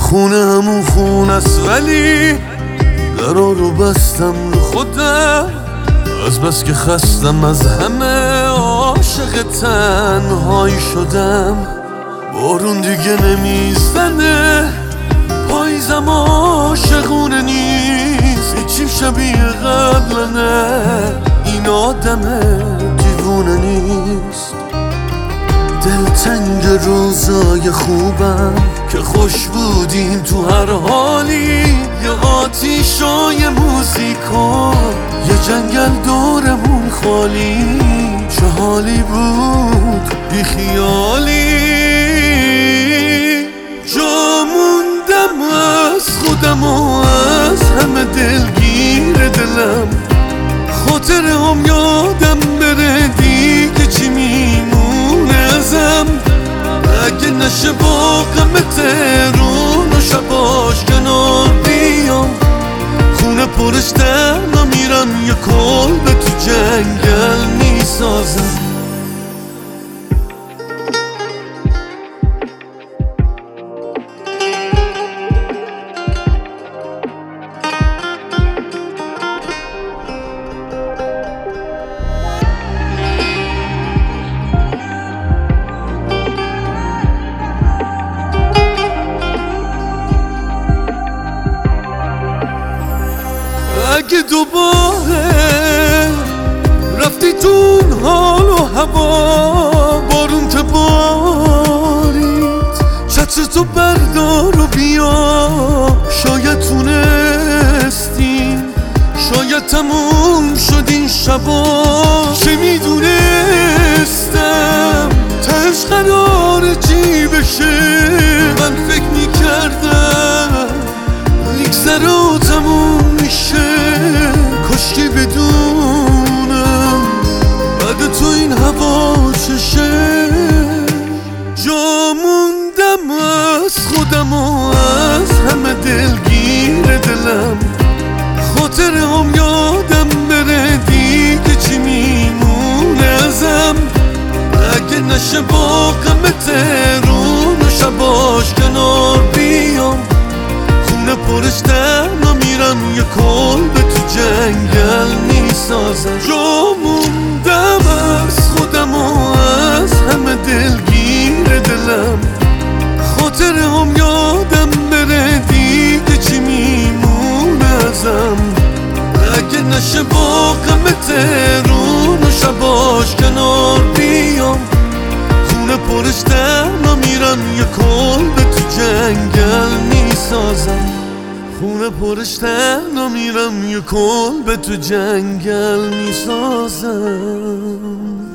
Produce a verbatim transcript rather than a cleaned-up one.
خونه همون خونه است ولی درا رو بستم رو خودم، از بس که خستم از همه عاشق تنهایی شدم. بارون دیگه نمیزنه، پاییزم عاشقونه نیست، هیچیم شبیه قبلنه، این آدم دیوونه نیست. دلتنگ روزای خوبم که خوش بودیم تو هر حالی، یه آتیشای موزیکا، یه جنگل دورمون خالی، چه حالی بود بی خیالی. جا موندم از خودم و از همه دلگیر دلم، خاطره هم یادم بره دیگه چی میمونه ازم. اگه نشه با غم تهرون و شباش کنار بیام، خونه پرش تنها میرم، یه کلبه تو جنگل میسازم. اگه دوباره رفتی تو حال و هوا، بارون تبارید چتر تو بردار و بیا، شاید تونستیم، شاید تموم شد این شبا. چه میدونستم تهش قراره چی بشه، من فکر میکردم میگذره و تموم میشه، کاشکی بدونم بعد تو این هوا چشه. جا موندم از خودم و از همه دلگیر دلم، خاطره هم یادم بره دیگه چی میمونه ازم. اگه نشه با غم تهرون و شباش کنار بیام، خونه پرش تنها میرم، یه کلبه تو جنگل میسازم. جا موندم از خودم و از همه دلگیر دلم، خاطره هم یادم بره دیگه چی میمونه ازم. اگه نشه با غم تهرون و شباش کنار بیام، خونه پرش تنها میرم، یه کلبه تو جنگل میسازم. خونه پرش تنها میرم، یه کلبه تو جنگل میسازم.